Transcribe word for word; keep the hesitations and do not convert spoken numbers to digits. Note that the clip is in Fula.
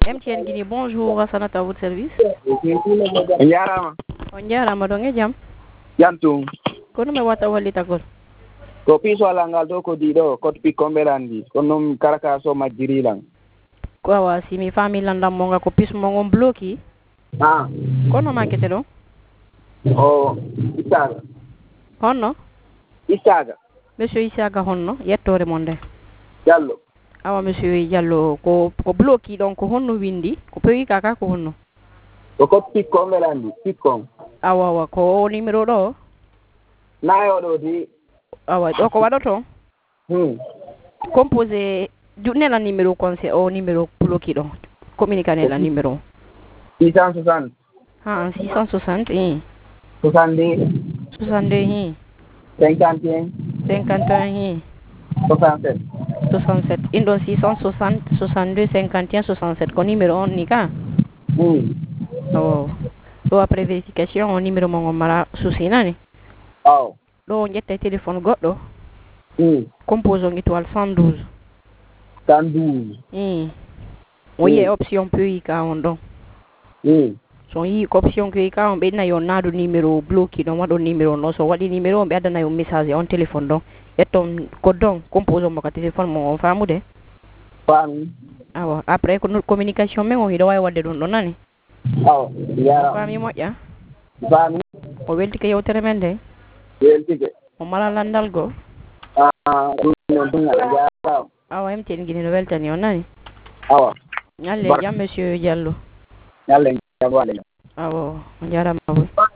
M T N Guinée, bonjour, Sanata, à votre service. Yarama. On yarama donge jam. Yantung. Kono me wata walita gol. Ko piso alangal do ko dido ko pi kombelandi kono karaka so majiri lang. Ko wa si mi famille landam mo nga ko pis mo ngom bloki. Ah. Kono makete do? Oh, Isaga. Honno? Isaga. Monsieur Isaga honno yettore monde. Diallo. Awa monsieur Diallo ko ko bloki donc honno windi ko pewi kaka ko honno. Ko ko pi kombelandi pikon. Awa wa ko numéro do? Nayo do di. Awa do ko wadoto? Hmm. Composé du nela numéro conseil o numéro bloki do. Communiquer nela numéro. six cent soixante. Ah, six cent soixante, hein. soixante-deux. soixante-deux, hein. cinquante et un. cinquante et un, hein. soixante-sept. soixante-sept. Indo six cent soixante, soixante-deux, cinquante et un, soixante-sept. Ko numéro on nika? Hmm. Oh. Do après vérification o numéro mo mara susinani. Oh. Do jette téléphone goddo. Hmm. Compose on étoile cent douze. cent douze. Hmm. Oye option puis ka on don. Hmm. So yi option que ka on be na yo nadu numéro bloqué don wado numéro no so wadi numéro on be adana yo message on téléphone don eton ko don compose mo ka téléphone mo on famu de Fami. awa après ko communication men on hido way wadde don don nani Oh, yara. fami mo ya Fami. o welti ke yo tremende Weltike. o mala landal go Ah, no dunga yara. awa M T N Guinée no weltani on nani Awa. Yalle jam monsieur Diallo Yalle jabale. awo on jarama boy